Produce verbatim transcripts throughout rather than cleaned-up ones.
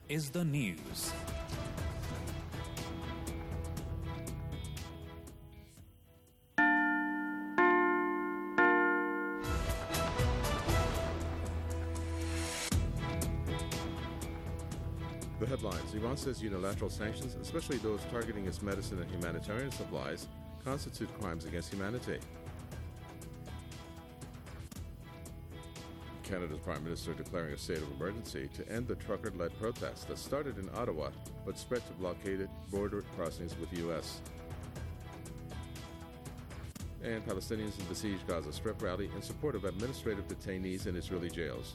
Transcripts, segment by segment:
is the news. The headlines. Iran says unilateral sanctions, especially those targeting its medicine and humanitarian supplies, constitute crimes against humanity. Canada's Prime Minister declaring a state of emergency to end the trucker-led protests that started in Ottawa but spread to blockaded border crossings with the U S. And Palestinians in besieged Gaza Strip rally in support of administrative detainees in Israeli jails.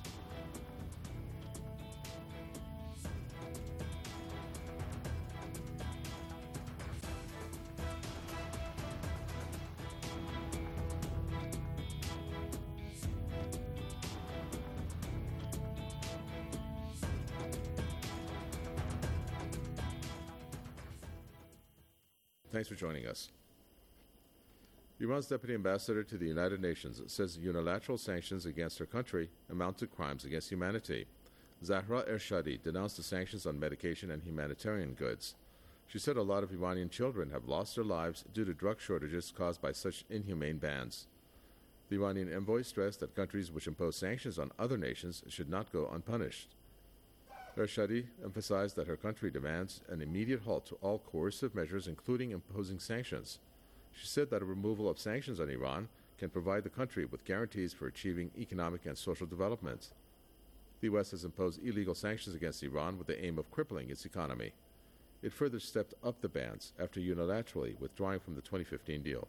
Thanks for joining us. Iran's deputy ambassador to the United Nations says unilateral sanctions against her country amount to crimes against humanity. Zahra Ershadi denounced the sanctions on medication and humanitarian goods. She said a lot of Iranian children have lost their lives due to drug shortages caused by such inhumane bans. The Iranian envoy stressed that countries which impose sanctions on other nations should not go unpunished. Ershadi emphasized that her country demands an immediate halt to all coercive measures, including imposing sanctions. She said that a removal of sanctions on Iran can provide the country with guarantees for achieving economic and social development. The U S has imposed illegal sanctions against Iran with the aim of crippling its economy. It further stepped up the bans after unilaterally withdrawing from the twenty fifteen deal.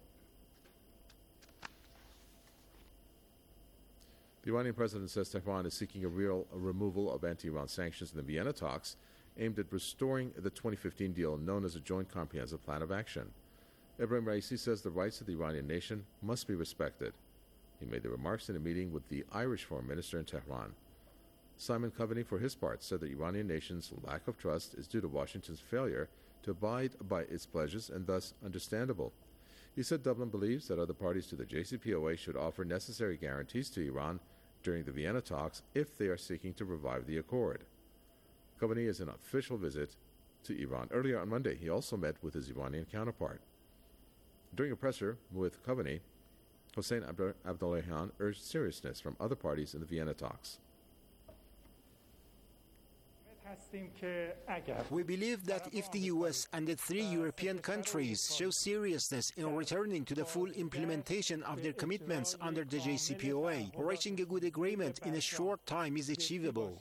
The Iranian president says Tehran is seeking a real a removal of anti-Iran sanctions in the Vienna talks aimed at restoring the twenty fifteen deal known as a Joint Comprehensive Plan of Action. Ebrahim Raisi says the rights of the Iranian nation must be respected. He made the remarks in a meeting with the Irish foreign minister in Tehran. Simon Coveney, for his part, said the Iranian nation's lack of trust is due to Washington's failure to abide by its pledges and thus understandable. He said Dublin believes that other parties to the J C P O A should offer necessary guarantees to Iran during the Vienna talks if they are seeking to revive the accord. Coveney is an official visit to Iran. Earlier on Monday, he also met with his Iranian counterpart. During a presser with Coveney, Hossein Abdullahian urged seriousness from other parties in the Vienna talks. We believe that if the U S and the three European countries show seriousness in returning to the full implementation of their commitments under the J C P O A, reaching a good agreement in a short time is achievable.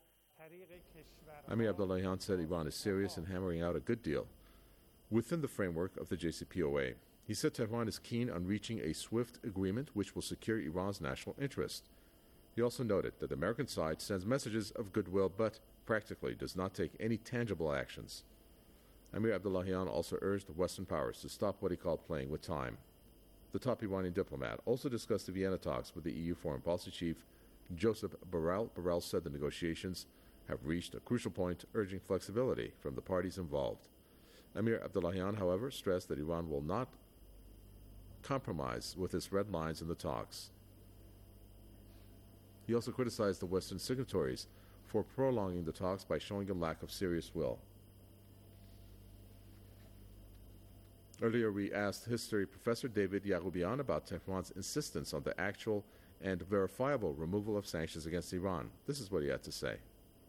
Amir Abdullahian said Iran is serious in hammering out a good deal within the framework of the J C P O A. He said Tehran is keen on reaching a swift agreement which will secure Iran's national interest. He also noted that the American side sends messages of goodwill but practically does not take any tangible actions. Amir Abdullahian also urged Western powers to stop what he called playing with time. The top Iranian diplomat also discussed the Vienna talks with the E U foreign policy chief, Joseph Borrell. Borrell said the negotiations have reached a crucial point, urging flexibility from the parties involved. Amir Abdullahian, however, stressed that Iran will not compromise with its red lines in the talks. He also criticized the Western signatories for prolonging the talks by showing a lack of serious will. Earlier, we asked history professor David Yaghoubian about Tehran's insistence on the actual and verifiable removal of sanctions against Iran. This is what he had to say.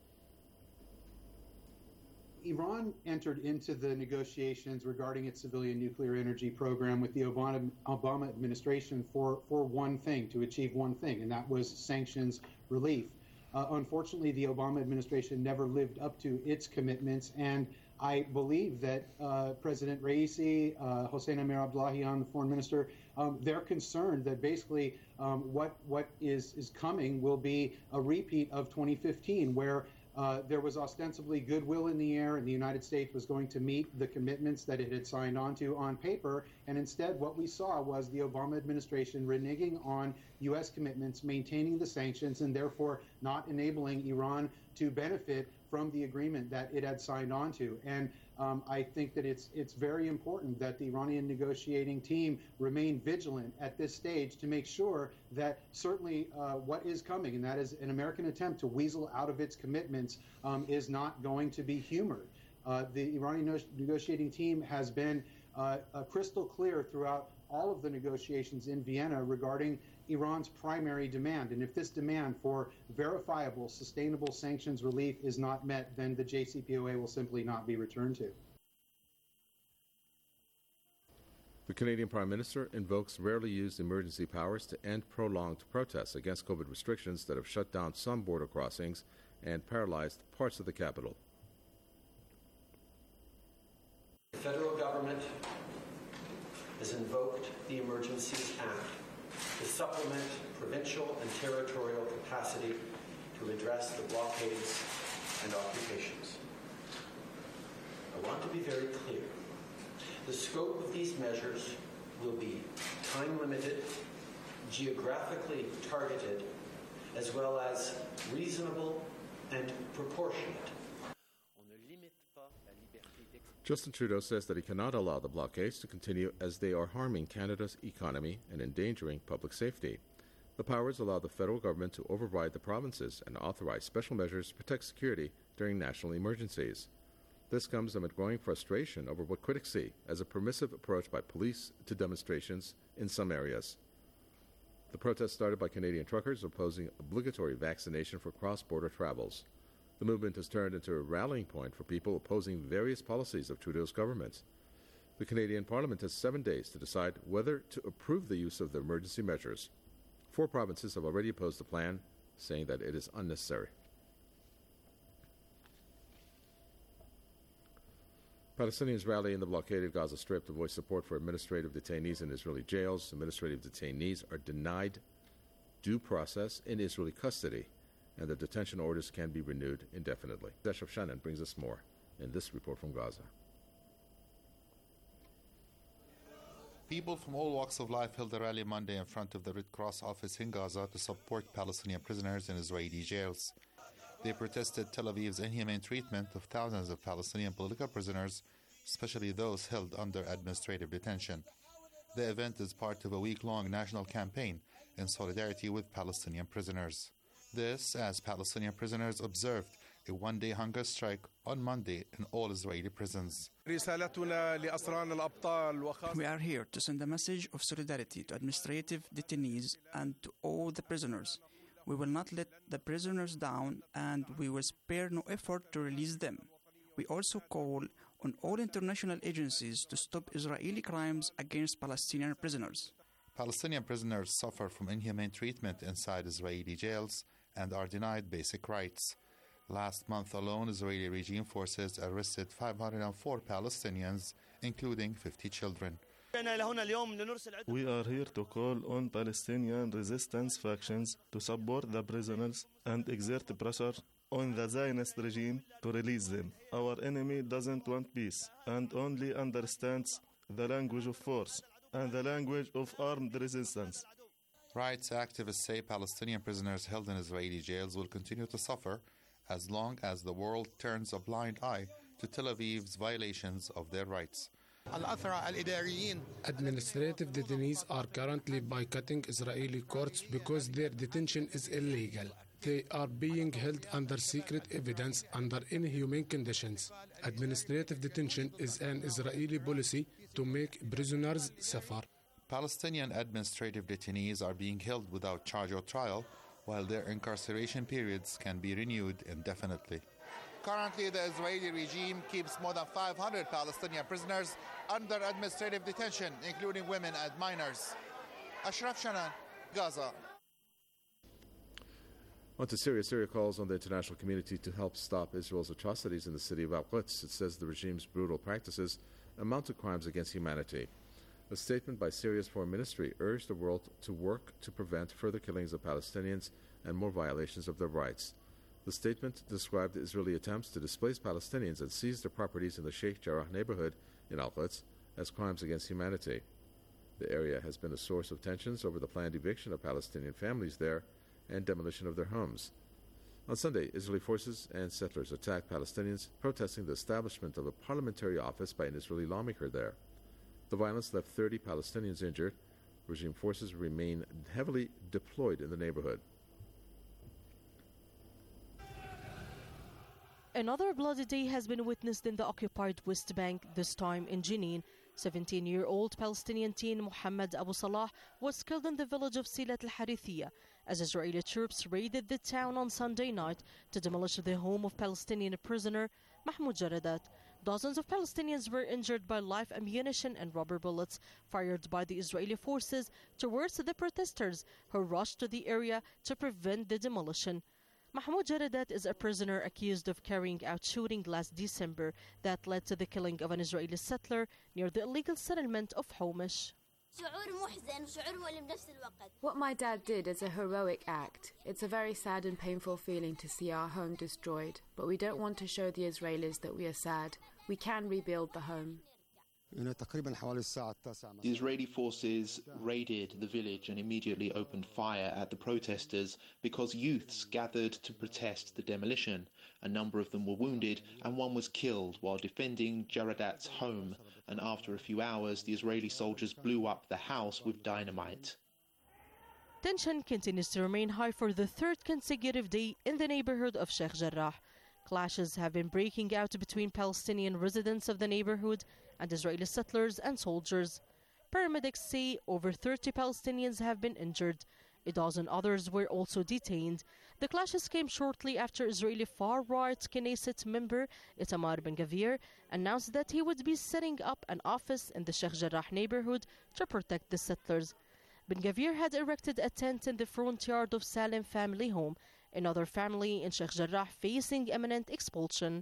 Iran entered into the negotiations regarding its civilian nuclear energy program with the Obama, Obama administration for, for one thing, to achieve one thing, and that was sanctions relief. Uh, unfortunately, the Obama administration never lived up to its commitments, and I believe that uh, President Raisi, uh, Hossein Amir Abdullahian, the foreign minister, um, they're concerned that basically um, what what is, is coming will be a repeat of twenty fifteen, where Uh, there was ostensibly goodwill in the air, and the United States was going to meet the commitments that it had signed on to on paper. And instead, what we saw was the Obama administration reneging on U S commitments, maintaining the sanctions, and therefore not enabling Iran to benefit from the agreement that it had signed on to. And um, I think that it's it's very important that the Iranian negotiating team remain vigilant at this stage to make sure that certainly uh, what is coming, and that is an American attempt to weasel out of its commitments, um, is not going to be humored. Uh, the Iranian no- negotiating team has been uh, uh, crystal clear throughout all of the negotiations in Vienna regarding Iran's primary demand. And if this demand for verifiable, sustainable sanctions relief is not met, then the J C P O A will simply not be returned to. The Canadian Prime Minister invokes rarely used emergency powers to end prolonged protests against COVID restrictions that have shut down some border crossings and paralyzed parts of the capital. The federal government has invoked the Emergencies Act to supplement provincial and territorial capacity to address the blockades and occupations. I want to be very clear. The scope of these measures will be time-limited, geographically targeted, as well as reasonable and proportionate. Justin Trudeau says that he cannot allow the blockades to continue as they are harming Canada's economy and endangering public safety. The powers allow the federal government to override the provinces and authorize special measures to protect security during national emergencies. This comes amid growing frustration over what critics see as a permissive approach by police to demonstrations in some areas. The protest started by Canadian truckers opposing obligatory vaccination for cross-border travels. The movement has turned into a rallying point for people opposing various policies of Trudeau's government. The Canadian Parliament has seven days to decide whether to approve the use of the emergency measures. Four provinces have already opposed the plan, saying that it is unnecessary. Palestinians rally in the blockaded Gaza Strip to voice support for administrative detainees in Israeli jails. Administrative detainees are denied due process in Israeli custody, and the detention orders can be renewed indefinitely. Deshav Shannon brings us more in this report from Gaza. People from all walks of life held a rally Monday in front of the Red Cross office in Gaza to support Palestinian prisoners in Israeli jails. They protested Tel Aviv's inhumane treatment of thousands of Palestinian political prisoners, especially those held under administrative detention. The event is part of a week-long national campaign in solidarity with Palestinian prisoners. This as Palestinian prisoners observed a one-day hunger strike on Monday in all Israeli prisons. We are here to send a message of solidarity to administrative detainees and to all the prisoners. We will not let the prisoners down, and we will spare no effort to release them. We also call on all international agencies to stop Israeli crimes against Palestinian prisoners. Palestinian prisoners suffer from inhumane treatment inside Israeli jails and are denied basic rights. Last month alone, Israeli regime forces arrested five hundred four Palestinians, including fifty children. We are here to call on Palestinian resistance factions to support the prisoners and exert pressure on the Zionist regime to release them. Our enemy doesn't want peace and only understands the language of force and the language of armed resistance. Rights activists say Palestinian prisoners held in Israeli jails will continue to suffer as long as the world turns a blind eye to Tel Aviv's violations of their rights. Administrative detainees are currently boycotting Israeli courts because their detention is illegal. They are being held under secret evidence under inhumane conditions. Administrative detention is an Israeli policy to make prisoners suffer. Palestinian administrative detainees are being held without charge or trial, while their incarceration periods can be renewed indefinitely. Currently, the Israeli regime keeps more than five hundred Palestinian prisoners under administrative detention, including women and minors. Ashraf Shannon, Gaza. On to Syria. Syria calls on the international community to help stop Israel's atrocities in the city of Al-Quds. It says the regime's brutal practices amount to crimes against humanity. A statement by Syria's foreign ministry urged the world to work to prevent further killings of Palestinians and more violations of their rights. The statement described the Israeli attempts to displace Palestinians and seize their properties in the Sheikh Jarrah neighborhood in Al-Quds as crimes against humanity. The area has been a source of tensions over the planned eviction of Palestinian families there and demolition of their homes. On Sunday, Israeli forces and settlers attacked Palestinians protesting the establishment of a parliamentary office by an Israeli lawmaker there. The violence left thirty Palestinians injured. Regime forces remain heavily deployed in the neighborhood. Another bloody day has been witnessed in the occupied West Bank, this time in Jenin. seventeen-year-old Palestinian teen Mohammed Abu Salah was killed in the village of Silat al-Harithiyah as Israeli troops raided the town on Sunday night to demolish the home of Palestinian prisoner Mahmoud Jaradat. Dozens of Palestinians were injured by live ammunition and rubber bullets fired by the Israeli forces towards the protesters who rushed to the area to prevent the demolition. Mahmoud Jaradat is a prisoner accused of carrying out shooting last December that led to the killing of an Israeli settler near the illegal settlement of Homish. What my dad did is a heroic act. It's a very sad and painful feeling to see our home destroyed, but we don't want to show the Israelis that we are sad. We can rebuild the home. The Israeli forces raided the village and immediately opened fire at the protesters because youths gathered to protest the demolition. A number of them were wounded and one was killed while defending Jaradat's home. And after a few hours, the Israeli soldiers blew up the house with dynamite. Tension continues to remain high for the third consecutive day in the neighborhood of Sheikh Jarrah. Clashes have been breaking out between Palestinian residents of the neighborhood and Israeli settlers and soldiers. Paramedics say over thirty Palestinians have been injured. A dozen others were also detained. The clashes came shortly after Israeli far-right Knesset member Itamar Ben-Gvir announced that he would be setting up an office in the Sheikh Jarrah neighborhood to protect the settlers. Ben-Gvir had erected a tent in the front yard of Salem family home, another family in Sheikh Jarrah facing imminent expulsion.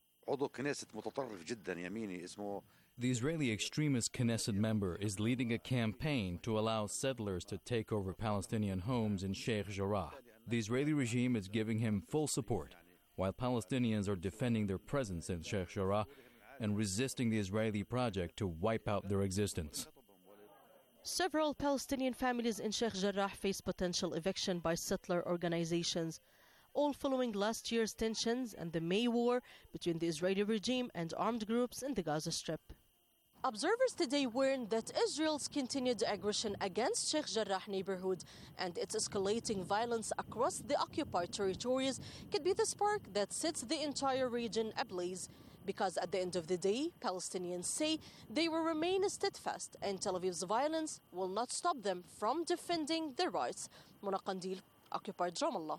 The Israeli extremist Knesset member is leading a campaign to allow settlers to take over Palestinian homes in Sheikh Jarrah. The Israeli regime is giving him full support, while Palestinians are defending their presence in Sheikh Jarrah and resisting the Israeli project to wipe out their existence. Several Palestinian families in Sheikh Jarrah face potential eviction by settler organizations, all following last year's tensions and the May war between the Israeli regime and armed groups in the Gaza Strip. Observers today warned that Israel's continued aggression against Sheikh Jarrah neighborhood and its escalating violence across the occupied territories could be the spark that sets the entire region ablaze. Because at the end of the day, Palestinians say they will remain steadfast and Tel Aviv's violence will not stop them from defending their rights. Mona Qandil, occupied Ramallah.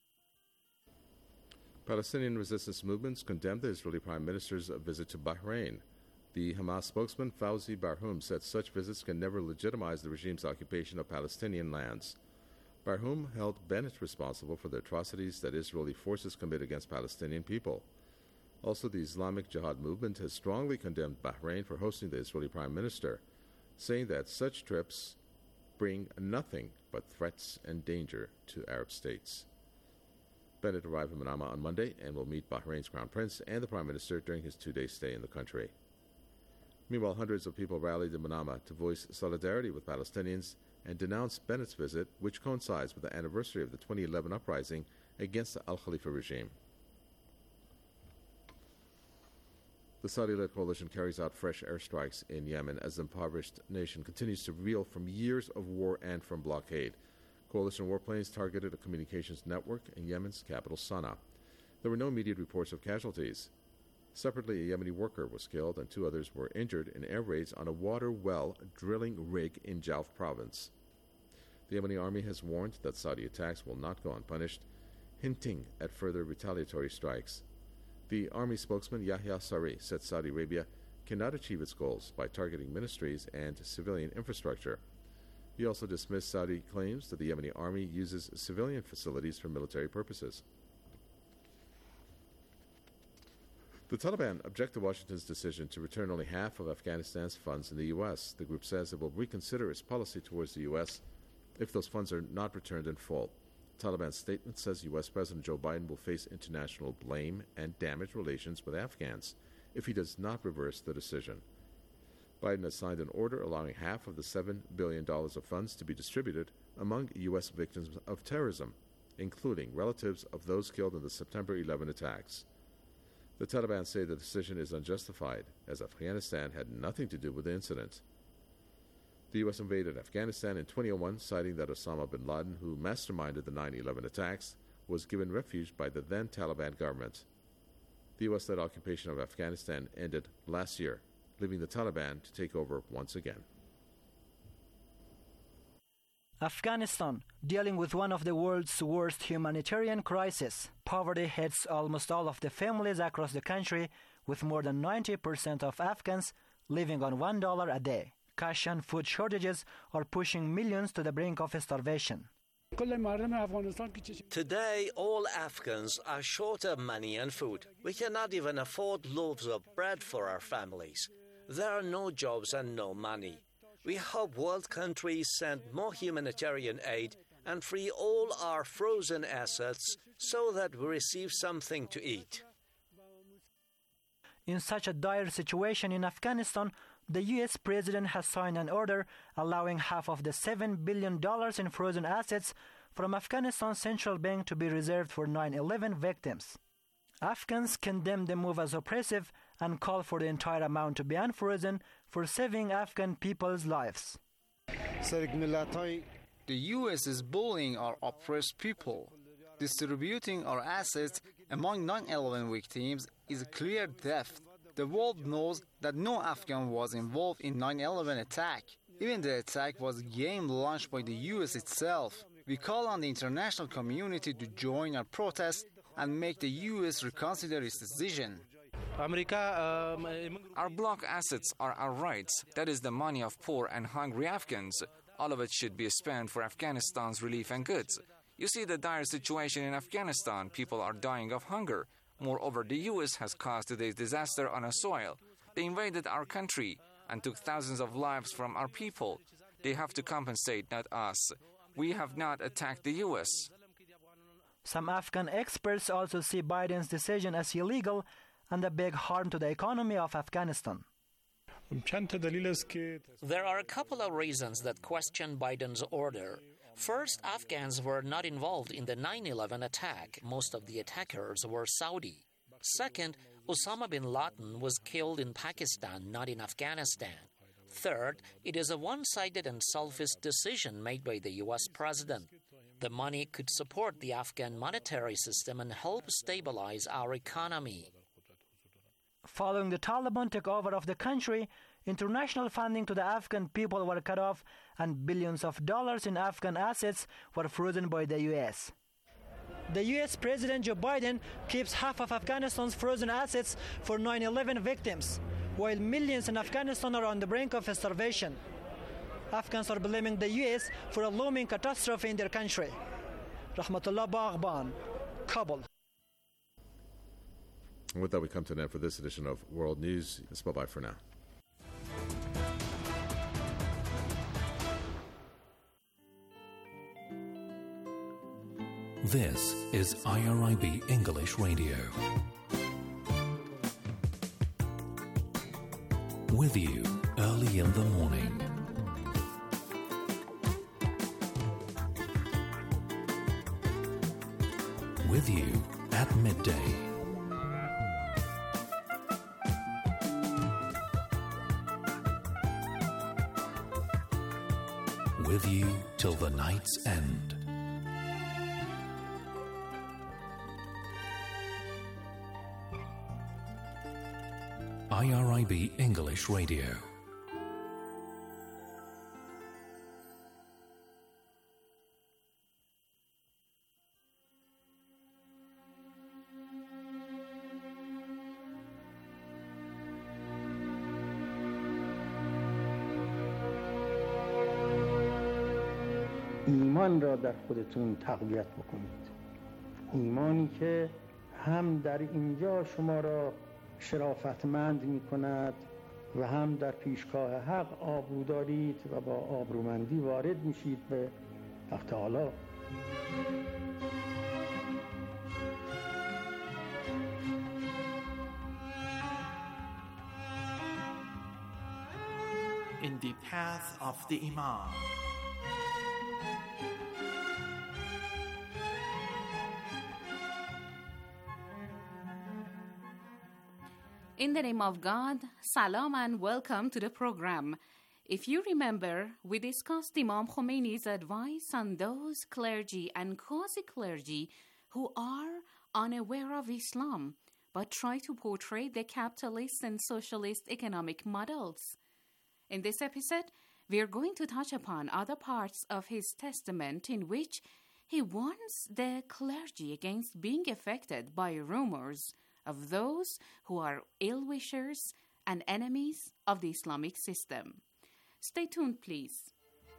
Palestinian resistance movements condemned the Israeli Prime Minister's visit to Bahrain. The Hamas spokesman Fawzi Barhoum said such visits can never legitimize the regime's occupation of Palestinian lands. Barhoum held Bennett responsible for the atrocities that Israeli forces commit against Palestinian people. Also, the Islamic Jihad movement has strongly condemned Bahrain for hosting the Israeli Prime Minister, saying that such trips bring nothing but threats and danger to Arab states. Bennett arrived in Manama on Monday and will meet Bahrain's Crown Prince and the Prime Minister during his two-day stay in the country. Meanwhile, hundreds of people rallied in Manama to voice solidarity with Palestinians and denounce Bennett's visit, which coincides with the anniversary of the twenty eleven uprising against the Al-Khalifa regime. The Saudi-led coalition carries out fresh airstrikes in Yemen as the impoverished nation continues to reel from years of war and from blockade. Coalition warplanes targeted a communications network in Yemen's capital, Sana'a. There were no immediate reports of casualties. Separately, a Yemeni worker was killed and two others were injured in air raids on a water well drilling rig in Jauf province. The Yemeni army has warned that Saudi attacks will not go unpunished, hinting at further retaliatory strikes. The army spokesman Yahya Sari said Saudi Arabia cannot achieve its goals by targeting ministries and civilian infrastructure. He also dismissed Saudi claims that the Yemeni army uses civilian facilities for military purposes. The Taliban object to Washington's decision to return only half of Afghanistan's funds in the U S. The group says it will reconsider its policy towards the U S if those funds are not returned in full. Taliban's statement says U S President Joe Biden will face international blame and damage relations with Afghans if he does not reverse the decision. Biden has signed an order allowing half of the seven billion dollars of funds to be distributed among U S victims of terrorism, including relatives of those killed in the September eleventh attacks. The Taliban say the decision is unjustified, as Afghanistan had nothing to do with the incident. The U S invaded Afghanistan in two thousand one, citing that Osama bin Laden, who masterminded the nine eleven attacks, was given refuge by the then Taliban government. The U S-led occupation of Afghanistan ended last year, leaving the Taliban to take over once again. Afghanistan, dealing with one of the world's worst humanitarian crises. Poverty hits almost all of the families across the country, with more than ninety percent of Afghans living on one dollar a day. Cash and food shortages are pushing millions to the brink of starvation. Today, all Afghans are short of money and food. We cannot even afford loaves of bread for our families. There are no jobs and no money. We hope world countries send more humanitarian aid and free all our frozen assets so that we receive something to eat. In such a dire situation in Afghanistan, the U S president has signed an order allowing half of the seven billion dollars in frozen assets from Afghanistan's central bank to be reserved for nine eleven victims. Afghans condemn the move as oppressive and call for the entire amount to be unfrozen for saving Afghan people's lives. The U S is bullying our oppressed people. Distributing our assets among nine eleven victims is a clear theft. The world knows that no Afghan was involved in nine eleven attack. Even the attack was a game launched by the U S itself. We call on the international community to join our protest and make the U S reconsider its decision. Our bloc assets are our rights. That is the money of poor and hungry Afghans. All of it should be spent for Afghanistan's relief and goods. You see the dire situation in Afghanistan. People are dying of hunger. Moreover, the U S has caused today's disaster on our soil. They invaded our country and took thousands of lives from our people. They have to compensate, not us. We have not attacked the U S. Some Afghan experts also see Biden's decision as illegal and a big harm to the economy of Afghanistan. There are a couple of reasons that question Biden's order. First, Afghans were not involved in the nine eleven attack. Most of the attackers were Saudi. Second, Osama bin Laden was killed in Pakistan, not in Afghanistan. Third, it is a one-sided and selfish decision made by the U S president. The money could support the Afghan monetary system and help stabilize our economy. Following the Taliban takeover of the country, international funding to the Afghan people were cut off and billions of dollars in Afghan assets were frozen by the U S. The U S President Joe Biden keeps half of Afghanistan's frozen assets for nine eleven victims, while millions in Afghanistan are on the brink of starvation. Afghans are blaming the U S for a looming catastrophe in their country. Rahmatullah Baghban, Kabul. And with that, we come to an end for this edition of World News. It's bye-bye for now. This is I R I B English Radio. With you early in the morning. With you at midday. With you till the night's end. I R I B English Radio. ایمان را در خودتون تقویت بکنید. ایمانی که هم در اینجا شما را شرافتمند می کند و هم در پیشگاه حق آبرو دارید و با آبرومندی وارد میشید به حق تعالی. In the path of the Imam. In the name of God, salam and welcome to the program. If you remember, we discussed Imam Khomeini's advice on those clergy and quasi-clergy who are unaware of Islam but try to portray the capitalist and socialist economic models. In this episode, we are going to touch upon other parts of his testament in which he warns the clergy against being affected by rumors of those who are ill-wishers and enemies of the Islamic system. Stay tuned, please.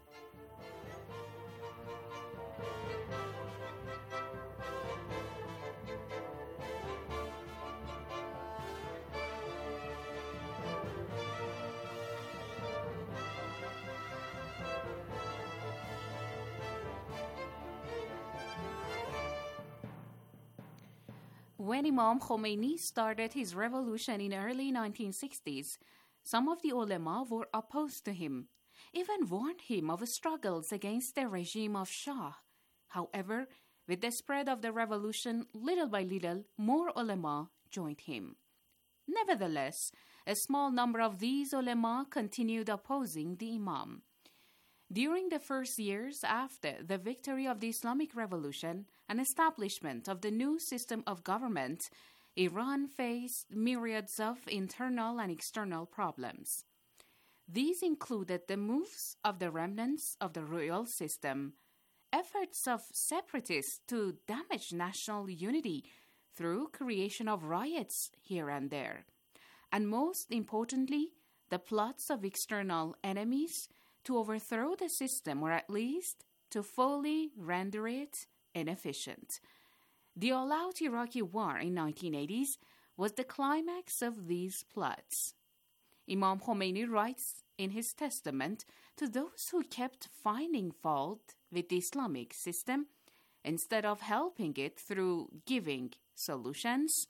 When Imam Khomeini started his revolution in early nineteen sixties, some of the ulama were opposed to him, even warned him of struggles against the regime of Shah. However, with the spread of the revolution, little by little, more ulama joined him. Nevertheless, a small number of these ulama continued opposing the Imam. During the first years after the victory of the Islamic Revolution and establishment of the new system of government, Iran faced myriads of internal and external problems. These included the moves of the remnants of the royal system, efforts of separatists to damage national unity through creation of riots here and there, and most importantly, the plots of external enemies to overthrow the system, or at least to fully render it inefficient. The all-out Iraqi war in nineteen eighties was the climax of these plots. Imam Khomeini writes in his testament to those who kept finding fault with the Islamic system instead of helping it through giving solutions,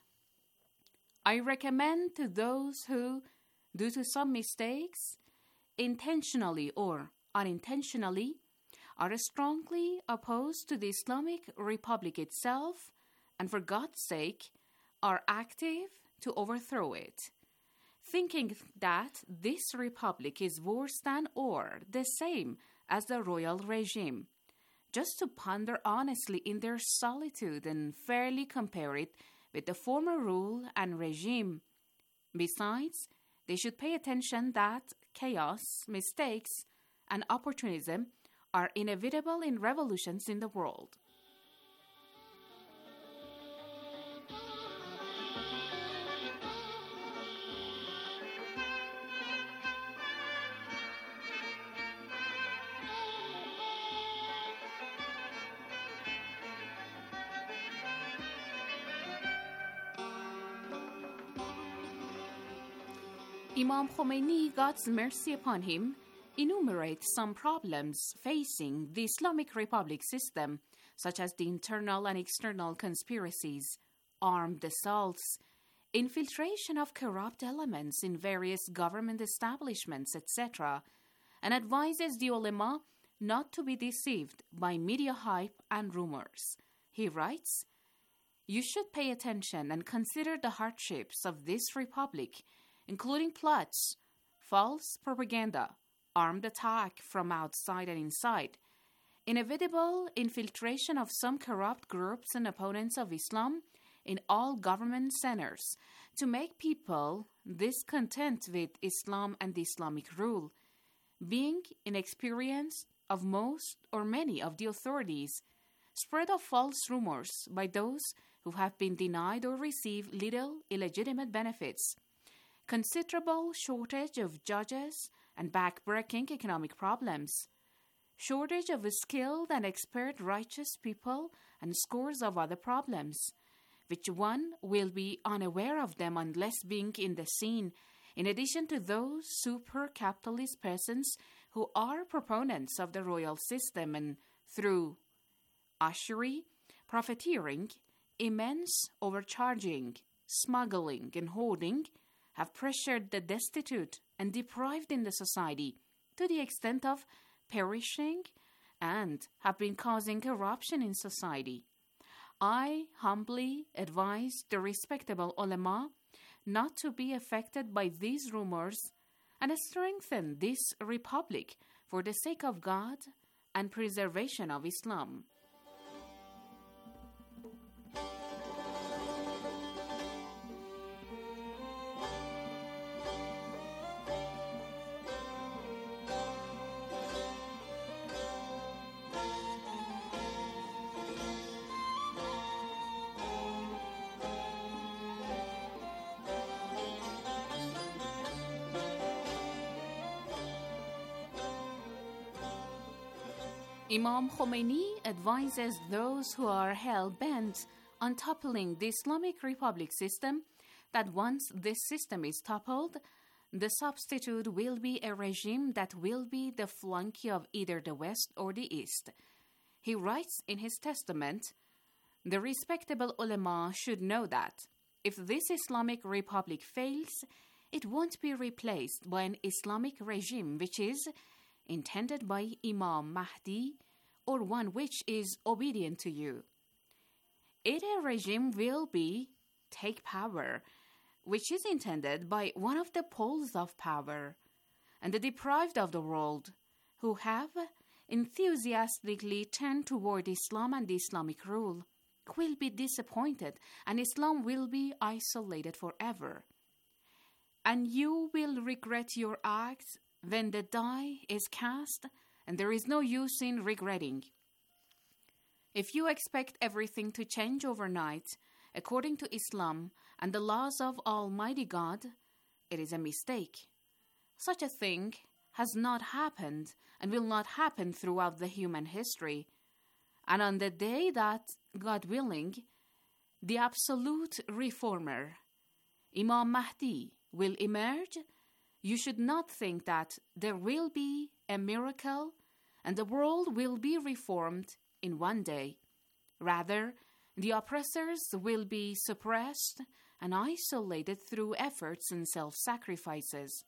I recommend to those who, due to some mistakes, intentionally or unintentionally, are strongly opposed to the Islamic Republic itself and, for God's sake, are active to overthrow it, thinking that this republic is worse than or the same as the royal regime, just to ponder honestly in their solitude and fairly compare it with the former rule and regime. Besides, they should pay attention that chaos, mistakes, and opportunism are inevitable in revolutions in the world. Imam Khomeini, God's mercy upon him, enumerates some problems facing the Islamic Republic system, such as the internal and external conspiracies, armed assaults, infiltration of corrupt elements in various government establishments, et cetera, and advises the ulama not to be deceived by media hype and rumors. He writes, "You should pay attention and consider the hardships of this republic, including plots, false propaganda, armed attack from outside and inside, inevitable infiltration of some corrupt groups and opponents of Islam in all government centers to make people discontent with Islam and the Islamic rule, being inexperienced of most or many of the authorities, spread of false rumors by those who have been denied or received little illegitimate benefits, considerable shortage of judges and back-breaking economic problems, shortage of skilled and expert righteous people, and scores of other problems, which one will be unaware of them unless being in the scene, in addition to those super-capitalist persons who are proponents of the royal system and, through usury, profiteering, immense overcharging, smuggling, and hoarding, have pressured the destitute and deprived in the society to the extent of perishing and have been causing corruption in society. I humbly advise the respectable ulama not to be affected by these rumors and strengthen this republic for the sake of God and preservation of Islam. Imam Khomeini advises those who are hell-bent on toppling the Islamic Republic system that once this system is toppled, the substitute will be a regime that will be the flunky of either the West or the East. He writes in his testament, "The respectable ulama should know that if this Islamic Republic fails, it won't be replaced by an Islamic regime which is intended by Imam Mahdi, or one which is obedient to you. It a regime will be take power, which is intended by one of the poles of power, and the deprived of the world, who have enthusiastically turned toward Islam and Islamic rule, will be disappointed, and Islam will be isolated forever. And you will regret your acts when the die is cast, and there is no use in regretting. If you expect everything to change overnight, according to Islam and the laws of Almighty God, it is a mistake. Such a thing has not happened and will not happen throughout the human history. And on the day that, God willing, the absolute reformer, Imam Mahdi, will emerge, you should not think that there will be a miracle and the world will be reformed in one day. Rather, the oppressors will be suppressed and isolated through efforts and self-sacrifices."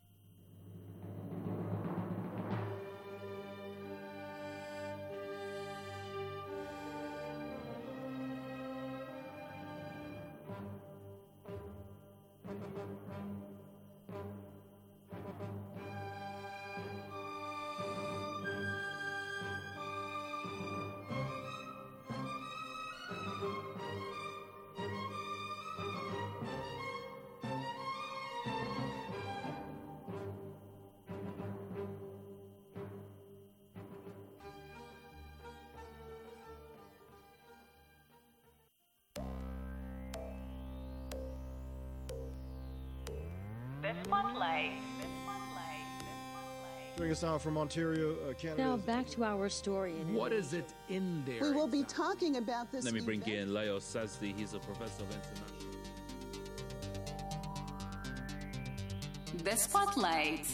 The Spotlight. Joining us now from Ontario, uh, Canada. Now back to our story. In what is it in there? We will be talking about this. Let me bring event. in Leo Sazdi. He's a professor of international. The Spotlight.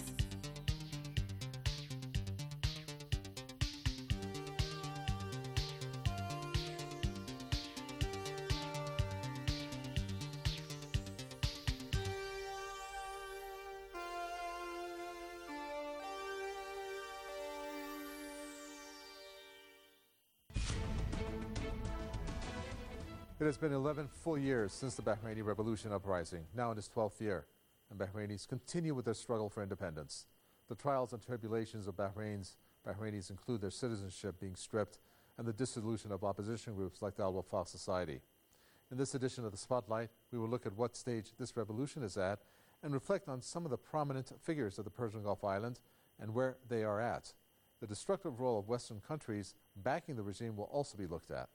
It has been eleven full years since the Bahraini Revolution uprising, now in its twelfth year, and Bahrainis continue with their struggle for independence. The trials and tribulations of Bahrain's Bahrainis include their citizenship being stripped and the dissolution of opposition groups like the Al-Wafaq Society. In this edition of The Spotlight, we will look at what stage this revolution is at and reflect on some of the prominent figures of the Persian Gulf Island and where they are at. The destructive role of Western countries backing the regime will also be looked at.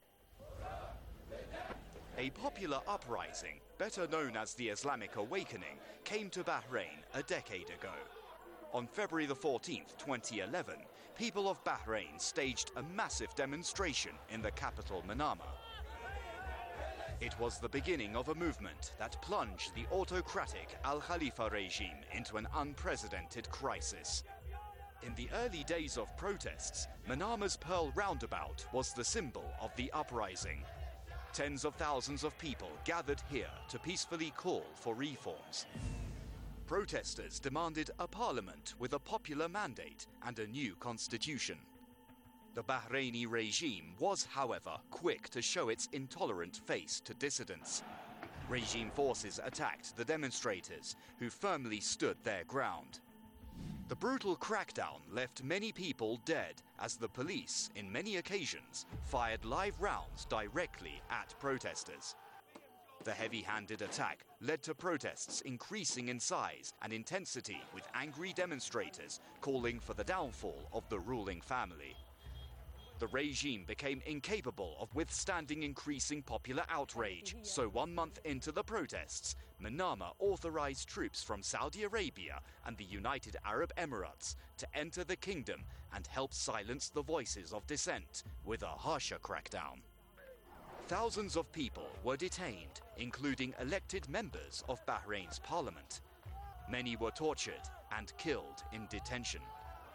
A popular uprising, better known as the Islamic Awakening, came to Bahrain a decade ago. On February the fourteenth, twenty eleven, people of Bahrain staged a massive demonstration in the capital Manama. It was the beginning of a movement that plunged the autocratic Al Khalifa regime into an unprecedented crisis. In the early days of protests, Manama's Pearl Roundabout was the symbol of the uprising. Tens of thousands of people gathered here to peacefully call for reforms. Protesters demanded a parliament with a popular mandate and a new constitution. The Bahraini regime was, however, quick to show its intolerant face to dissidents. Regime forces attacked the demonstrators, who firmly stood their ground. The brutal crackdown left many people dead as the police, in many occasions, fired live rounds directly at protesters. The heavy-handed attack led to protests increasing in size and intensity, with angry demonstrators calling for the downfall of the ruling family. The regime became incapable of withstanding increasing popular outrage, so one month into the protests, Manama authorized troops from Saudi Arabia and the United Arab Emirates to enter the kingdom and help silence the voices of dissent with a harsher crackdown. Thousands of people were detained, including elected members of Bahrain's parliament. Many were tortured and killed in detention.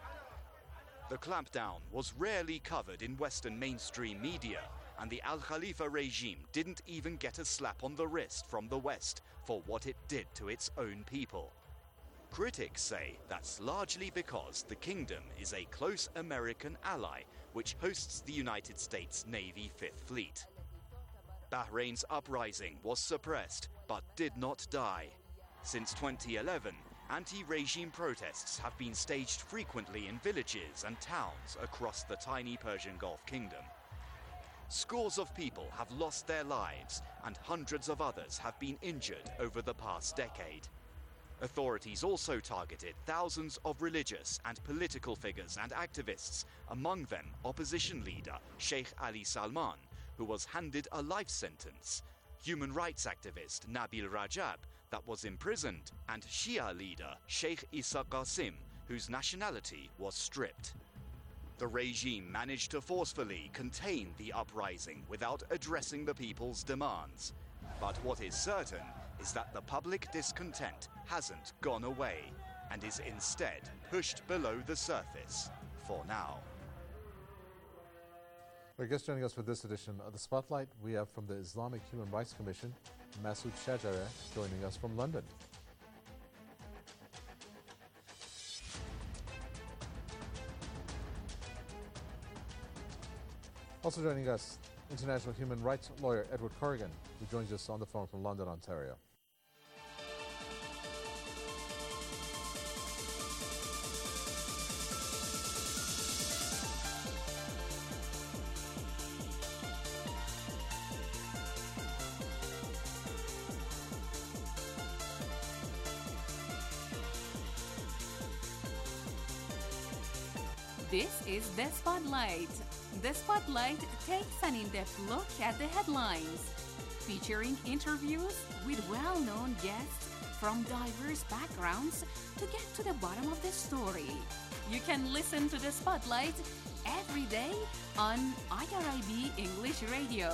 The clampdown was rarely covered in Western mainstream media, and the Al Khalifa regime didn't even get a slap on the wrist from the West for what it did to its own people. Critics say that's largely because the kingdom is a close American ally which hosts the United States Navy Fifth Fleet. Bahrain's uprising was suppressed but did not die. Since twenty eleven, anti-regime protests have been staged frequently in villages and towns across the tiny Persian Gulf kingdom. Scores of people have lost their lives and hundreds of others have been injured over the past decade. Authorities also targeted thousands of religious and political figures and activists, among them opposition leader Sheikh Ali Salman, who was handed a life sentence, human rights activist Nabil Rajab, that was imprisoned, and Shia leader Sheikh Isa Qasim, whose nationality was stripped. The regime managed to forcefully contain the uprising without addressing the people's demands. But what is certain is that the public discontent hasn't gone away and is instead pushed below the surface for now. Our guest joining us for this edition of The Spotlight, we have from the Islamic Human Rights Commission, Masood Shajareh, joining us from London. Also joining us, international human rights lawyer Edward Corrigan, who joins us on the phone from London, Ontario. This is The Spotlight. The Spotlight takes an in-depth look at the headlines, featuring interviews with well-known guests from diverse backgrounds to get to the bottom of the story. You can listen to The Spotlight every day on I R I B English Radio.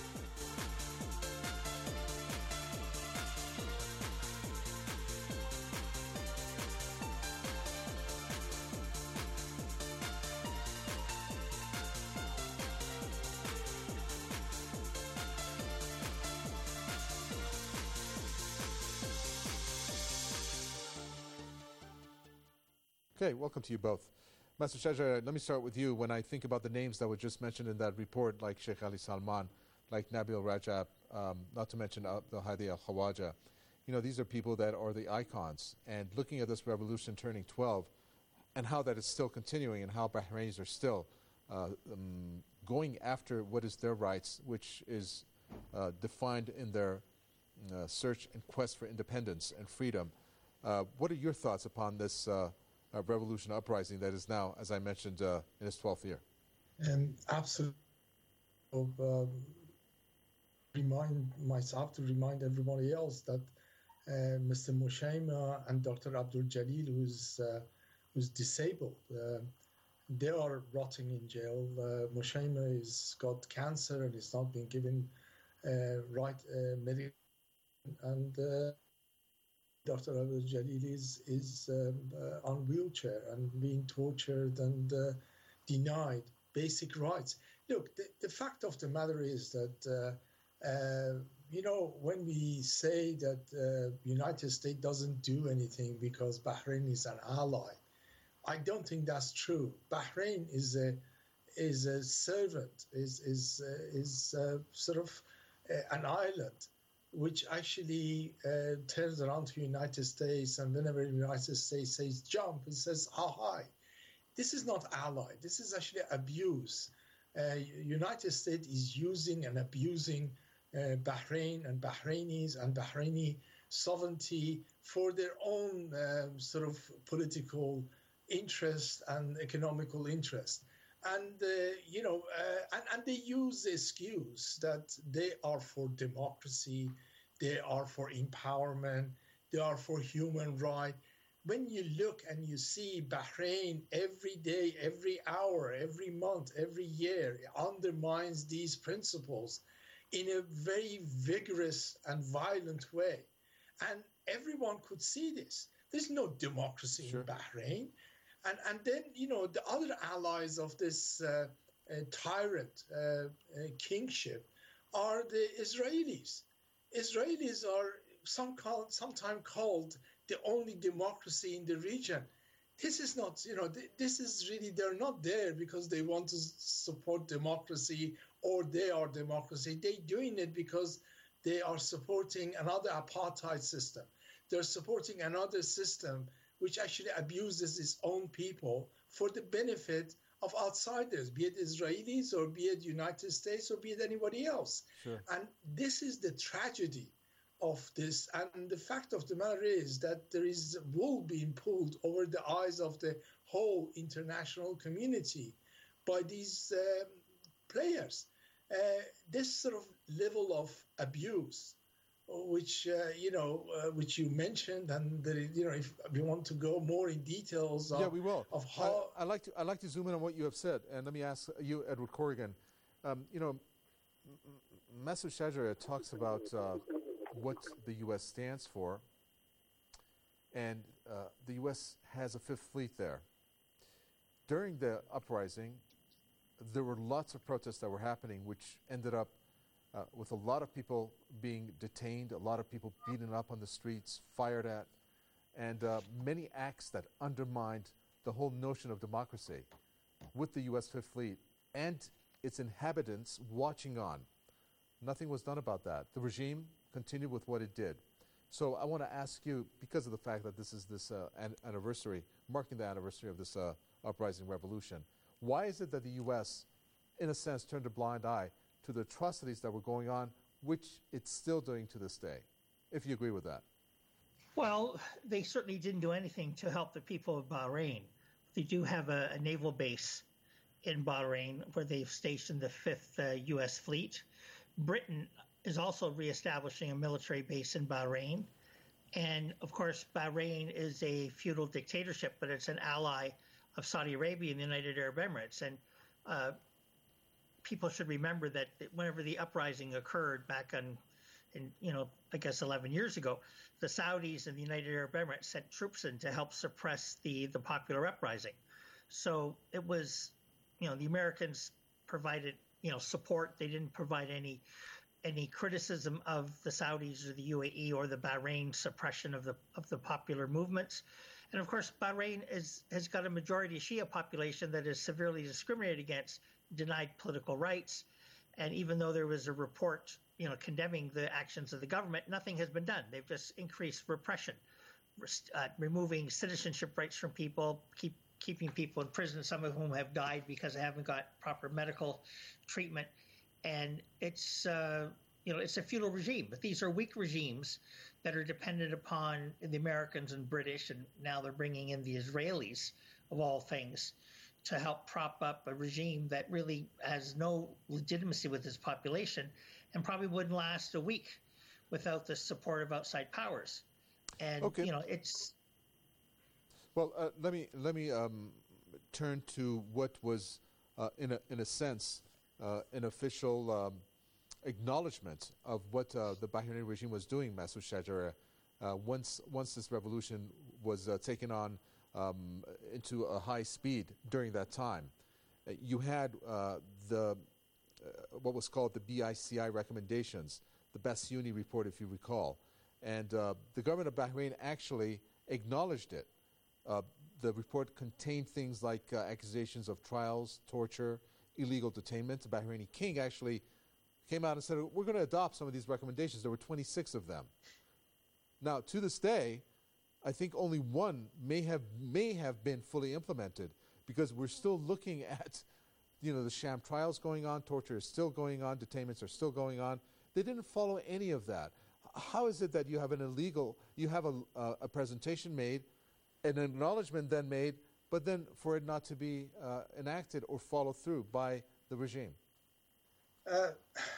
Okay, welcome to you both. Masood Shajareh, let me start with you. When I think about the names that were just mentioned in that report, like Sheikh Ali Salman, like Nabil Rajab, um, not to mention Abdul Hadi al-Khawaja, you know, these are people that are the icons. And looking at this revolution turning twelve and how that is still continuing and how Bahrainis are still uh, um, going after what is their rights, which is uh, defined in their uh, search and quest for independence and freedom. Uh, what are your thoughts upon this uh, Uh, revolution uprising that is now, as I mentioned, uh, in its twelfth year? Um, absolutely. Um, remind myself to remind everybody else that uh, Mister Moshaima and Doctor Abdul Jalil, who's uh, who's disabled, uh, they are rotting in jail. Uh, Moshaima has got cancer and is not being given uh, right uh, medical, and uh, Doctor Abdul Jalil is, is um, uh, on wheelchair and being tortured and uh, denied basic rights. Look, the, the fact of the matter is that, uh, uh, you know, when we say that the uh, United States doesn't do anything because Bahrain is an ally, I don't think that's true. Bahrain is a is a servant, is is uh, is uh, sort of uh, an island which actually uh, turns around to United States, and whenever the United States says jump, it says how high. This is not ally. This is actually abuse. Uh, United States is using and abusing uh, Bahrain and Bahrainis and Bahraini sovereignty for their own uh, sort of political interest and economical interest. And, uh, you know, uh, and, and they use the excuse that they are for democracy, they are for empowerment, they are for human rights. When you look and you see Bahrain every day, every hour, every month, every year undermines these principles in a very vigorous and violent way. And everyone could see this. There's no democracy sure. in Bahrain. And, and then, you know, the other allies of this uh, uh, tyrant uh, uh, kingship are the Israelis. Israelis are some called, sometimes called the only democracy in the region. This is not, you know, th- this is really, they're not there because they want to s- support democracy or they are democracy. They're doing it because they are supporting another apartheid system. They're supporting another system which actually abuses its own people for the benefit of outsiders, be it Israelis or be it United States or be it anybody else. Sure. And this is the tragedy of this. And the fact of the matter is that there is wool being pulled over the eyes of the whole international community by these uh, players. Uh, this sort of level of abuse, which uh, you know, uh, which you mentioned, and the, you know, if we want to go more in details, of, yeah, we will. Of how I, I like to I like to zoom in on what you have said, and let me ask you, Edward Corrigan. Um, you know, Masoud Shajaria talks about uh, what the U S stands for, and uh, the U S has a Fifth Fleet there. During the uprising, there were lots of protests that were happening, which ended up uh, with a lot of people being detained, a lot of people beaten up on the streets, fired at, and uh, many acts that undermined the whole notion of democracy with the U S Fifth Fleet and its inhabitants watching on. Nothing was done about that. The regime continued with what it did. So I want to ask you, because of the fact that this is this uh, an- anniversary, marking the anniversary of this uh, uprising revolution, why is it that the U S, in a sense, turned a blind eye to the atrocities that were going on, which it's still doing to this day, if you agree with that? Well, they certainly didn't do anything to help the people of Bahrain. They do have a, a naval base in Bahrain where they've stationed the Fifth uh, U S Fleet. Britain is also reestablishing a military base in Bahrain. And, of course, Bahrain is a feudal dictatorship, but it's an ally of Saudi Arabia and the United Arab Emirates. And uh, people should remember that whenever the uprising occurred back on, in, you know, I guess eleven years ago, the Saudis and the United Arab Emirates sent troops in to help suppress the, the popular uprising. So it was, you know, the Americans provided, you know, support. They didn't provide any any criticism of the Saudis or the U A E or the Bahrain suppression of the of the popular movements. And of course, Bahrain is, has got a majority Shia population that is severely discriminated against, denied political rights. And even though there was a report, you know, condemning the actions of the government, nothing has been done. They've just increased repression, uh, removing citizenship rights from people, keep keeping people in prison, some of whom have died because they haven't got proper medical treatment. And it's, uh, you know, it's a feudal regime. But these are weak regimes that are dependent upon the Americans and British, and now they're bringing in the Israelis, of all things, to help prop up a regime that really has no legitimacy with its population and probably wouldn't last a week without the support of outside powers. And, okay. you know, it's... Well, uh, let me let me um, turn to what was, uh, in a in a sense, uh, an official um, acknowledgement of what uh, the Bahraini regime was doing, Masoud Shajaria, uh, once once this revolution was uh, taken on um, into a high speed during that time. Uh, you had uh, the uh, what was called the B I C I recommendations, the Bassiouni report, if you recall, and uh, the government of Bahrain actually acknowledged it. Uh, the report contained things like uh, accusations of trials, torture, illegal detainment. The Bahraini king actually came out and said, we're going to adopt some of these recommendations. There were twenty-six of them. Now, to this day, I think only one may have may have been fully implemented, because we're still looking at, you know, the sham trials going on, torture is still going on, detainments are still going on. They didn't follow any of that. How is it that you have an illegal, you have a, uh, a presentation made, an acknowledgement then made, but then for it not to be uh, enacted or followed through by the regime? Uh,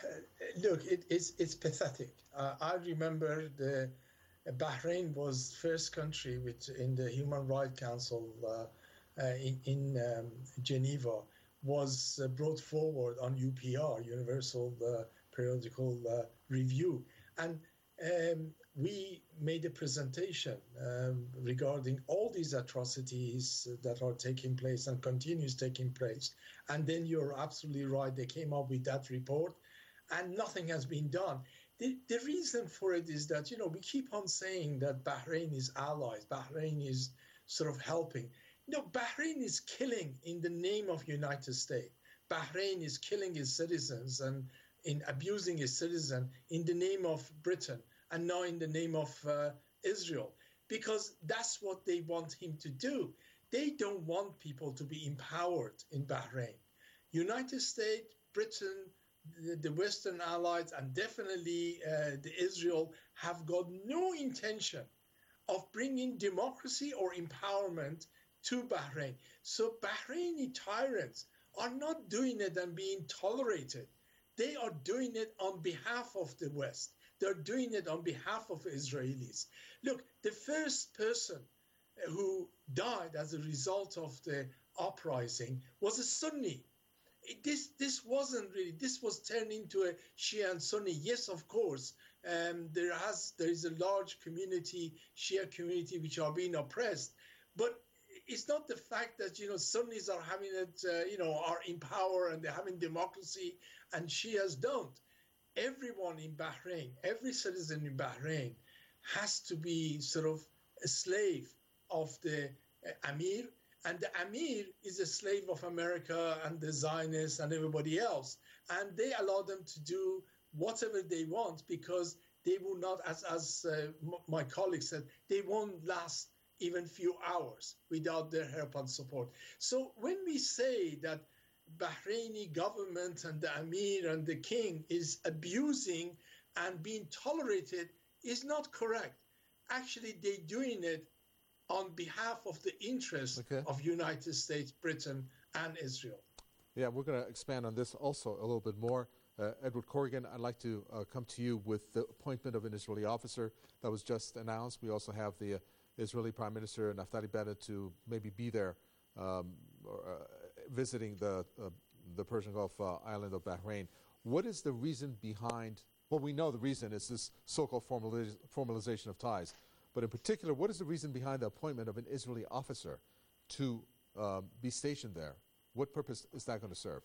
look, it, it's, it's pathetic. Uh, I remember the Bahrain was first country which in the Human Rights Council uh, uh, in, in um, Geneva was uh, brought forward on U P R, Universal uh, Periodical uh, Review. And um, we made a presentation um, regarding all these atrocities that are taking place and continues taking place. And then you're absolutely right, they came up with that report and nothing has been done. The, the reason for it is that, you know, we keep on saying that Bahrain is allies, Bahrain is sort of helping. No, Bahrain is killing in the name of United States. Bahrain is killing its citizens and in abusing its citizens in the name of Britain and now in the name of uh, Israel, because that's what they want him to do. They don't want people to be empowered in Bahrain. United States, Britain, the, the Western allies, and definitely uh, the Israel have got no intention of bringing democracy or empowerment to Bahrain. So Bahraini tyrants are not doing it and being tolerated. They are doing it on behalf of the West. They're doing it on behalf of Israelis. Look, the first person who died as a result of the uprising was a Sunni. This this wasn't really, this was turned into a Shia and Sunni. Yes, of course, um, there has there is a large community, Shia community, which are being oppressed. But it's not the fact that, you know, Sunnis are having it, uh, you know, are in power and they're having democracy and Shias don't. Everyone in Bahrain, every citizen in Bahrain has to be sort of a slave of the uh, Amir. And the Amir is a slave of America and the Zionists and everybody else. And they allow them to do whatever they want because they will not, as, as uh, m- my colleague said, they won't last even few hours without their help and support. So when we say that Bahraini government and the Amir and the king is abusing and being tolerated, is not correct. Actually, they're doing it on behalf of the interests okay. of United States, Britain, and Israel. Yeah, we're going to expand on this also a little bit more. Uh, Edward Corrigan, I'd like to uh, come to you with the appointment of an Israeli officer that was just announced. We also have the uh, Israeli Prime Minister Naftali Bennett to maybe be there um, or, uh, visiting the uh, the Persian Gulf uh, island of Bahrain. What is the reason behind, well, we know the reason is this so-called formaliz- formalization of ties. But in particular, what is the reason behind the appointment of an Israeli officer to um, be stationed there? What purpose is that going to serve?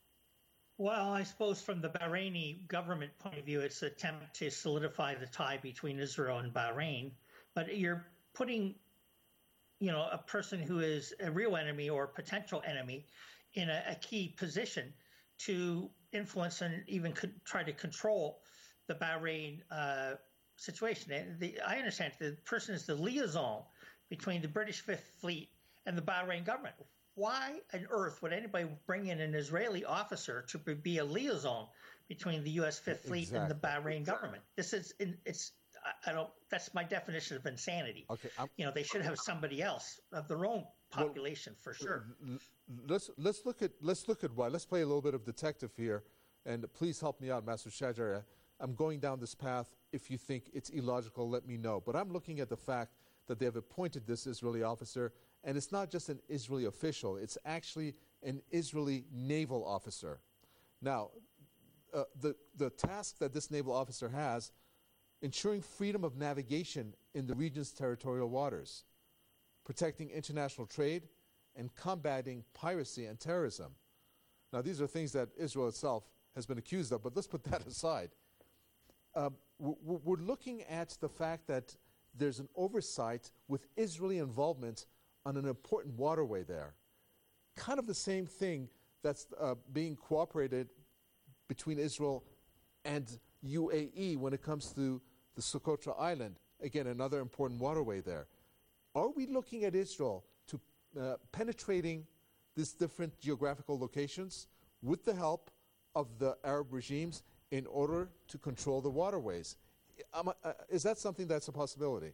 Well, I suppose from the Bahraini government point of view, it's an attempt to solidify the tie between Israel and Bahrain. But you're putting, you know, a person who is a real enemy or potential enemy in a, a key position to influence and even could try to control the Bahrain uh, situation. And the, I understand the person is the liaison between the British Fifth Fleet and the Bahrain government. Why on earth would anybody bring in an Israeli officer to be a liaison between the U S Fifth Fleet exactly. and the Bahrain government? This is, it's, I don't, that's my definition of insanity. Okay, I'm, you know, they should have somebody else of their own population well, for sure. Let's let's look at let's look at why. Let's play a little bit of detective here, and please help me out, Master Shajari. I'm going down this path. If you think it's illogical, let me know. But I'm looking at the fact that they have appointed this Israeli officer, and it's not just an Israeli official. It's actually an Israeli naval officer. Now, uh, the the task that this naval officer has, ensuring freedom of navigation in the region's territorial waters, protecting international trade, and combating piracy and terrorism. Now, these are things that Israel itself has been accused of, but let's put that aside. Uh, we're looking at the fact that there's an oversight with Israeli involvement on an important waterway there. Kind of the same thing that's uh, being cooperated between Israel and U A E when it comes to the Socotra Island, again, another important waterway there. Are we looking at Israel to uh, penetrating these different geographical locations with the help of the Arab regimes in order to control the waterways? Um, uh, is that something that's a possibility?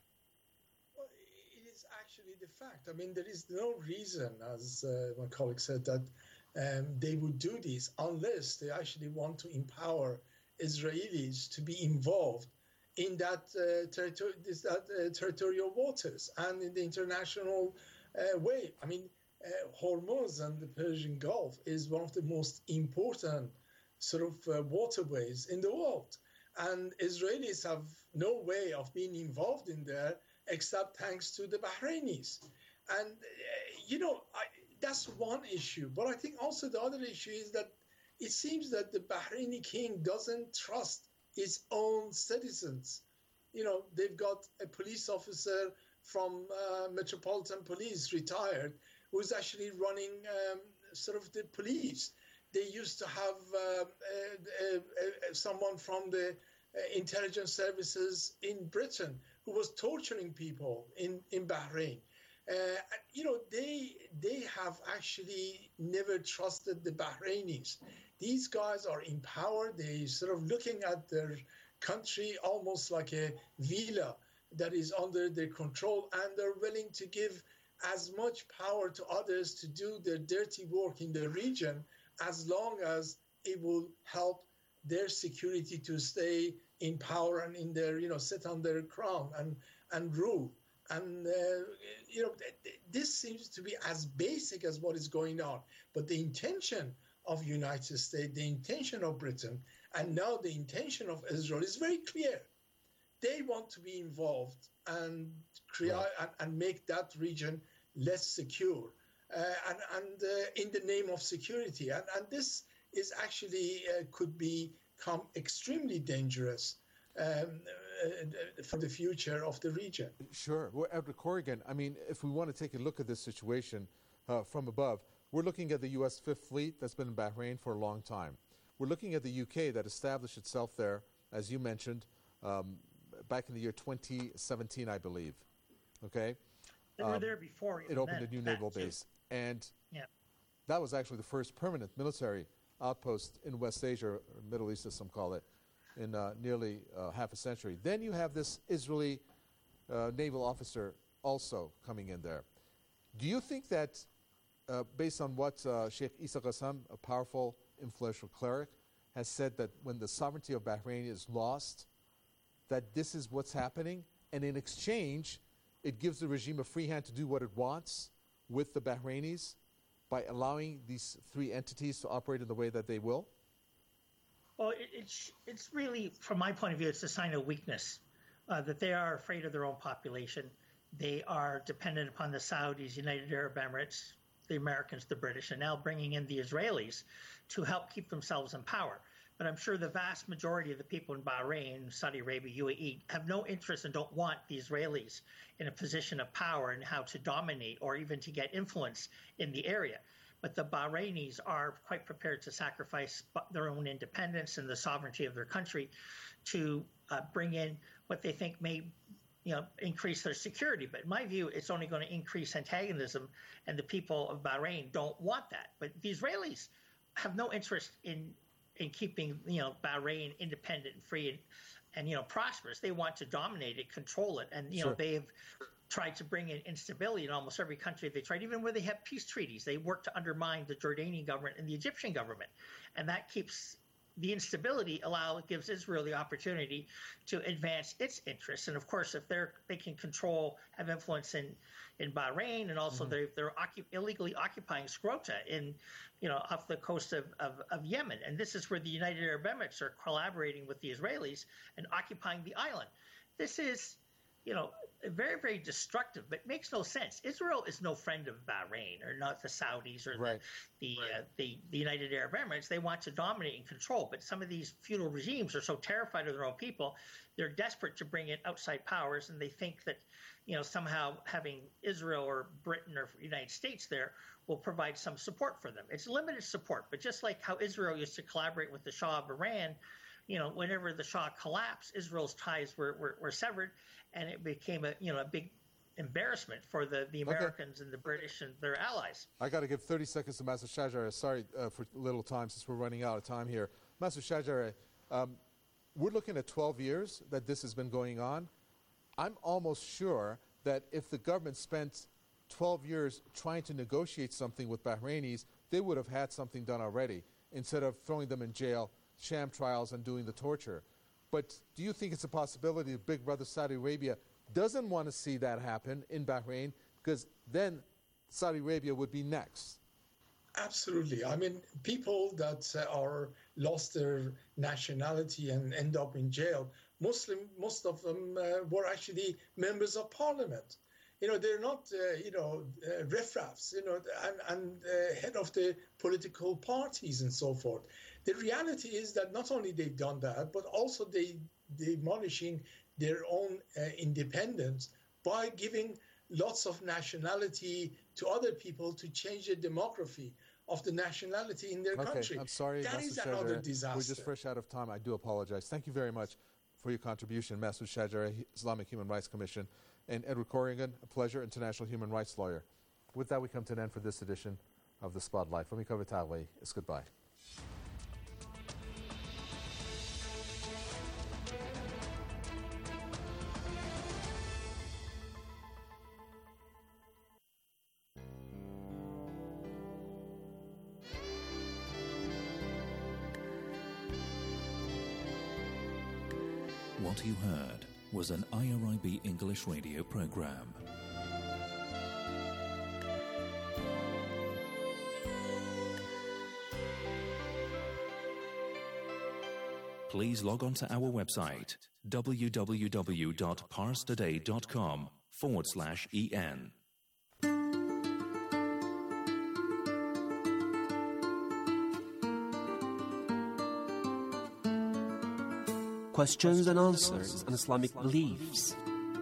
Well, it is actually the fact. I mean, there is no reason, as uh, my colleague said, that um, they would do this unless they actually want to empower Israelis to be involved in that, uh, territor- this, that uh, territorial waters and in the international uh, way. I mean, uh, Hormuz and the Persian Gulf is one of the most important sort of uh, waterways in the world. And Israelis have no way of being involved in there except thanks to the Bahrainis. And, uh, you know, I, that's one issue. But I think also the other issue is that it seems that the Bahraini king doesn't trust his own citizens. You know, they've got a police officer from uh, Metropolitan Police, retired, who's actually running um, sort of the police. They used to have uh, uh, uh, uh, someone from the uh, intelligence services in Britain who was torturing people in, in Bahrain. Uh, you know, they they have actually never trusted the Bahrainis. These guys are in power. They sort of looking at their country almost like a villa that is under their control, and they're willing to give as much power to others to do their dirty work in the region as long as it will help their security to stay in power and in their, you know, sit on their crown and, and rule. And, uh, you know, th- th- this seems to be as basic as what is going on. But the intention of United States, the intention of Britain, and now the intention of Israel is very clear. They want to be involved and create right. and, and make that region less secure, uh, and, and uh, in the name of security. And, and this is actually uh, could become extremely dangerous um, uh, for the future of the region. Sure. Well, Edward Corrigan, I mean, if we want to take a look at this situation uh, from above, we're looking at the U S Fifth Fleet that's been in Bahrain for a long time. We're looking at the U K that established itself there, as you mentioned, um, back in the year twenty seventeen, I believe. Okay? They were um, there before. It opened a new naval too. base. And yeah. that was actually the first permanent military outpost in West Asia, or Middle East as some call it, in uh, nearly uh, half a century. Then you have this Israeli uh, naval officer also coming in there. Do you think that, uh, based on what uh, Sheikh Isa Qassam, a powerful, influential cleric, has said, that when the sovereignty of Bahrain is lost, that this is what's happening, and in exchange, it gives the regime a free hand to do what it wants with the Bahrainis by allowing these three entities to operate in the way that they will? Well, it, it's it's really, from my point of view, it's a sign of weakness, uh, that they are afraid of their own population. They are dependent upon the Saudis, United Arab Emirates, the Americans, the British, and now bringing in the Israelis to help keep themselves in power. But I'm sure the vast majority of the people in Bahrain, Saudi Arabia, U A E, have no interest and don't want the Israelis in a position of power and how to dominate or even to get influence in the area. But the Bahrainis are quite prepared to sacrifice their own independence and the sovereignty of their country to uh, bring in what they think may, you know, increase their security. But in my view, it's only going to increase antagonism, and the people of Bahrain don't want that. But the Israelis have no interest in in keeping, you know, Bahrain independent and free and, and, you know, prosperous. They want to dominate it, control it. And, you sure. know, they've tried to bring in instability in almost every country they tried, even where they have peace treaties. They work to undermine the Jordanian government and the Egyptian government. And that keeps the instability, allow gives Israel the opportunity to advance its interests. And of course, if they're they can control, have influence in, in Bahrain, and also mm-hmm. they're they're occup- illegally occupying Skrota in, you know, off the coast of, of, of Yemen. And this is where the United Arab Emirates are collaborating with the Israelis and occupying the island. This is, you know, very, very destructive, but makes no sense. Israel is no friend of Bahrain, or not the Saudis, or right. the the, right. uh, the the United Arab Emirates. They want to dominate and control, but some of these feudal regimes are so terrified of their own people, they're desperate to bring in outside powers, and they think that, you know, somehow having Israel or Britain or United States there will provide some support for them. It's limited support, but just like how Israel used to collaborate with the Shah of Iran, you know, whenever the Shah collapsed, Israel's ties were, were, were severed, and it became a, you know, a big embarrassment for the, the Americans okay. and the British and their allies. I got to give thirty seconds to Master Shajareh. Sorry uh, for little time since we're running out of time here. Master Shajareh, um, we're looking at twelve years that this has been going on. I'm almost sure that if the government spent twelve years trying to negotiate something with Bahrainis, they would have had something done already instead of throwing them in jail, sham trials, and doing the torture. But do you think it's a possibility that Big Brother Saudi Arabia doesn't want to see that happen in Bahrain, because then Saudi Arabia would be next? Absolutely. I mean, people that uh, are lost their nationality and end up in jail, Muslim, most of them uh, were actually members of parliament. You know, they're not, uh, you know, uh, riffraffs, you know, and, and uh, head of the political parties and so forth. The reality is that not only they've done that, but also they demolishing their own uh, independence by giving lots of nationality to other people to change the demography of the nationality in their okay, country. I'm sorry, that Master is another Shajareh. disaster. We're just fresh out of time. I do apologize. Thank you very much for your contribution, Master Shajareh, Islamic Human Rights Commission, and Edward Corrigan, a pleasure, international human rights lawyer. With that, we come to an end for this edition of The Spotlight. From me, Cover Tagway, it's goodbye. What you heard was an I R I B English radio program. Please log on to our website, www.parstoday.com forward slash en. Questions and answers on Islamic beliefs.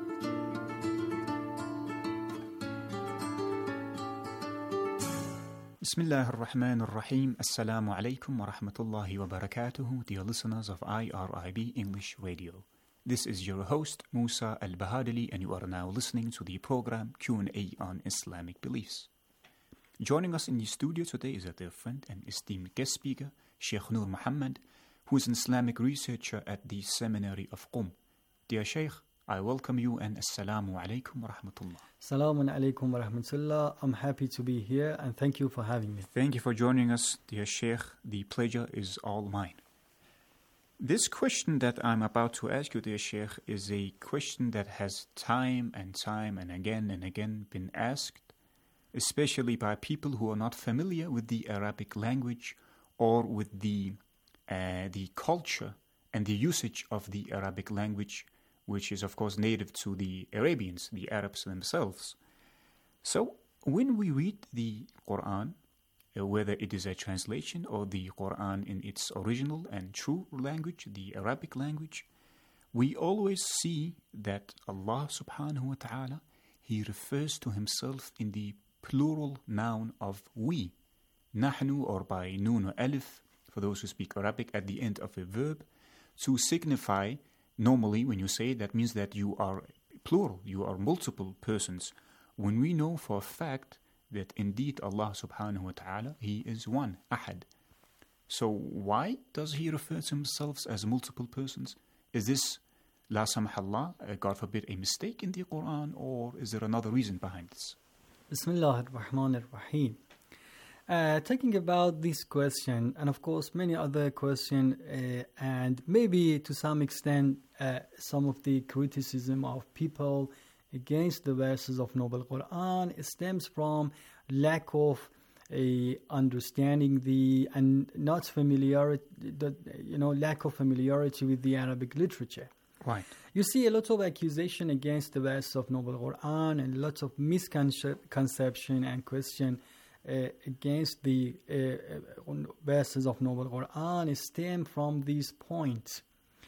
Bismillah ar-Rahman ar-Rahim. Assalamu alaikum wa rahmatullahi wa barakatuhu, dear listeners of I R I B English Radio. This is your host, Musa Al-Bahadali, and you are now listening to the program Q and A on Islamic beliefs. Joining us in the studio today is a dear friend and esteemed guest speaker, Sheikh Noor Muhammad, who is an Islamic researcher at the Seminary of Qum. Dear Sheikh, I welcome you and Assalamu alaikum wa rahmatullah. Assalamu alaikum wa rahmatullah. I'm happy to be here and thank you for having me. Thank you for joining us, dear Sheikh. The pleasure is all mine. This question that I'm about to ask you, dear Sheikh, is a question that has time and time and again and again been asked, especially by people who are not familiar with the Arabic language or with the Uh, the culture and the usage of the Arabic language, which is of course native to the Arabians, the Arabs themselves. So when we read the Quran, uh, whether it is a translation or the Quran in its original and true language, the Arabic language, we always see that Allah subhanahu wa ta'ala, He refers to Himself in the plural noun of we, nahnu, or by noon or alif, for those who speak Arabic, at the end of a verb, to signify, normally when you say it, that means that you are plural, you are multiple persons, when we know for a fact that indeed Allah subhanahu wa ta'ala, He is one, ahad. So why does He refer to Himself as multiple persons? Is this, la samahallah, God forbid, a mistake in the Quran, or is there another reason behind this? Bismillah ar-Rahman ar-Rahim. Uh, talking about this question, and of course many other questions, uh, and maybe to some extent uh, some of the criticism of people against the verses of Noble Quran stems from lack of uh, understanding the and not familiarity, the, you know, lack of familiarity with the Arabic literature. Right. You see a lot of accusation against the verses of Noble Quran and lots of misconception and question Uh, against the uh, uh, verses of Noble Quran stem from these points.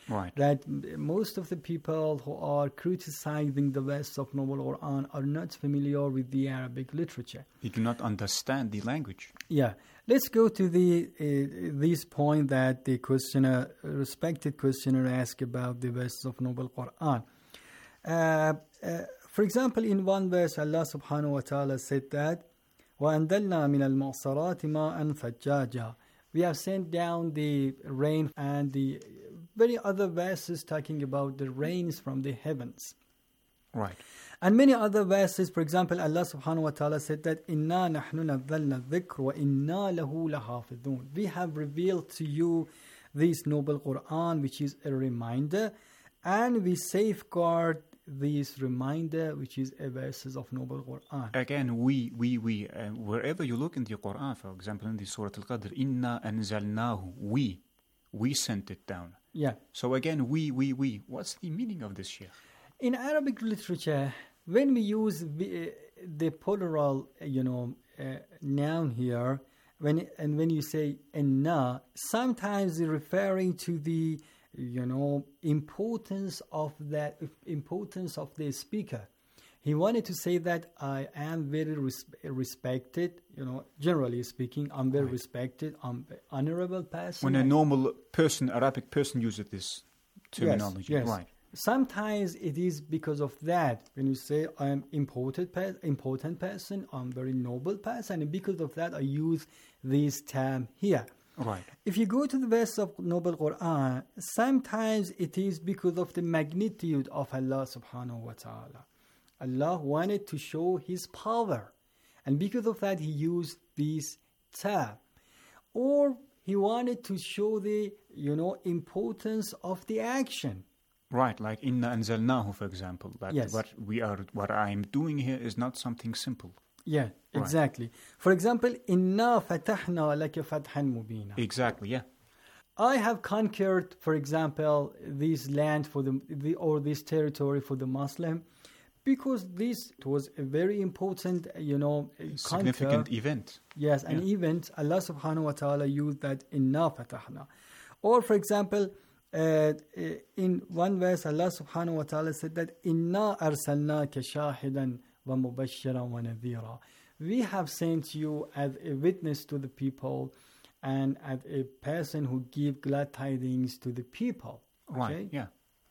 Right. That most of the people who are criticizing the verse of Noble Quran are not familiar with the Arabic literature. They do not understand the language. Yeah. Let's go to the uh, this point that the questioner, respected questioner, asked about the verses of Noble Quran. Uh, uh, for example, in one verse, Allah subhanahu wa ta'ala said that, وَأَنْزَلْنَا مِنَ الْمُعْصَرَاتِ مَاءً ثَجَّاجًا. We have sent down the rain, and the very other verses talking about the rains from the heavens. Right. And many other verses, for example, Allah subhanahu wa ta'ala said that إِنَّا نَحْنُ نَزَّلْنَا الذِّكْرَ وَإِنَّا لَهُ لَحَافِظُونَ. We have revealed to you this noble Quran, which is a reminder, and we safeguard this reminder, which is a verses of noble Quran. Again, we, we, we, uh, wherever you look in the Quran, for example, in the Surah Al-Qadr, إِنَّا أَنزَلْنَاهُ, we, we sent it down. Yeah. So again, we, we, we. What's the meaning of this, Sheikh? In Arabic literature, when we use the, uh, the plural, you know, uh, noun here, when and when you say inna, sometimes referring to the, you know, importance of that importance of the speaker. He wanted to say that I am very res- respected, you know, generally speaking, I'm very right. respected, I'm an honorable person. When a normal person, Arabic person, uses this terminology, yes, yes. right? Sometimes it is because of that. When you say I am important, pe- important person, I'm very noble person, and because of that I use this term here. Right. If you go to the verse of Noble Quran, sometimes it is because of the magnitude of Allah subhanahu wa ta'ala. Allah wanted to show His power, and because of that He used this term. Or He wanted to show the, you know, importance of the action. Right, like inna anzalnahu, for example. That yes. what we are, what I am doing here is not something simple. Yeah, exactly. Right. For example, inna fatahna laka fathan mubina. Exactly, yeah. I have conquered, for example, this land for the, the or this territory for the Muslim, because this was a very important, you know, significant conquer. event. Yes, an yeah. event. Allah subhanahu wa ta'ala used that inna fatahna. Or, for example, Uh, in one verse, Allah subhanahu wa ta'ala said that Inna arsalnaka shahidan wa mubashiran wa nadhira. We have sent you as a witness to the people and as a person who give glad tidings to the people. Okay? Right, yeah.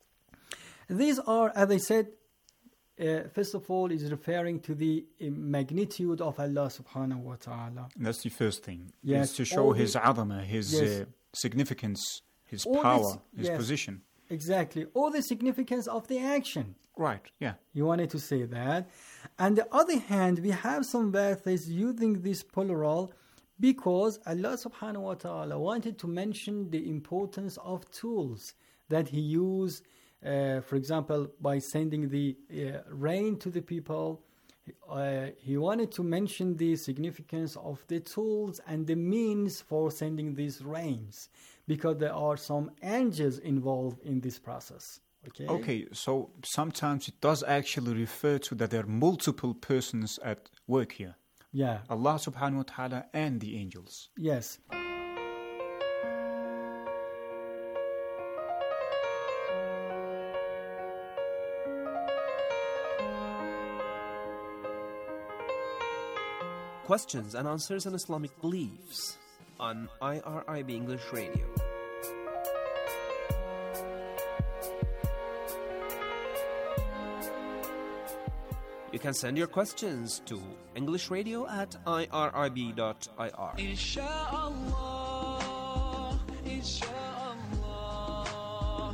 These are, as I said, uh, first of all, is referring to the uh, magnitude of Allah subhanahu wa ta'ala. That's the first thing. Yes. Is to show His adama, His yes. uh, significance, His all power, this, his yes, position. Exactly. Or the significance of the action. Right, yeah. You wanted to say that. On the other hand, we have some verses using this plural because Allah subhanahu wa ta'ala wanted to mention the importance of tools that He used, uh, for example, by sending the uh, rain to the people. Uh, he wanted to mention the significance of the tools and the means for sending these rains, because there are some angels involved in this process. Okay. Okay, so sometimes it does actually refer to that there are multiple persons at work here. Yeah. Allah subhanahu wa ta'ala and the angels. Yes. Questions and answers on Islamic beliefs on I R I B English Radio. You can send your questions to English Radio at I R I B dot I R. Inshallah, inshallah,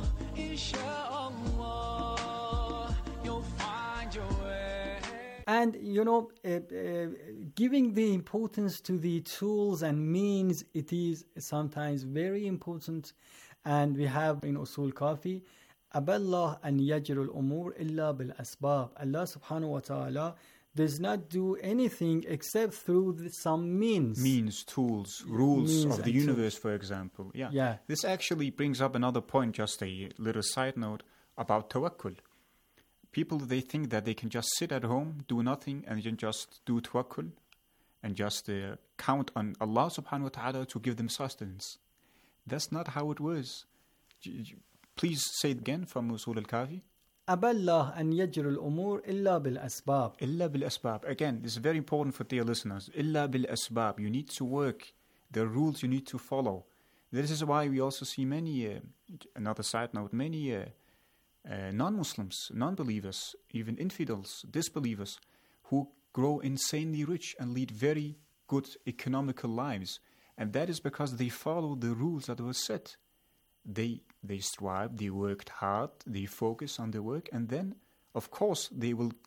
inshallah, you'll find your way. And, you know, uh, uh, giving the importance to the tools and means, it is sometimes very important. And we have in Usul Kafi, Aballah an yajrul umur illa bil asbab. Allah subhanahu wa ta'ala does not do anything except through the, some means. Means, tools, rules means of the universe, tools. For example. Yeah. yeah. This actually brings up another point, just a little side note about tawakkul. People, they think that they can just sit at home, do nothing, and just do tawakkul, and just uh, count on Allah subhanahu wa ta'ala to give them sustenance. That's not how it was. Please say it again from Usul al-Kafi. أبى الله أن يجري الأمور إلا بالأسباب. إلا بالأسباب. Again, this is very important for dear listeners. إلا بالأسباب. You need to work. There are rules you need to follow. This is why we also see many, uh, another side note, many uh, uh, non-Muslims, non-believers, even infidels, disbelievers, who grow insanely rich and lead very good economical lives. And that is because they follow the rules that were set. They they strive, they worked hard, they focus on their work, and then, of course, they will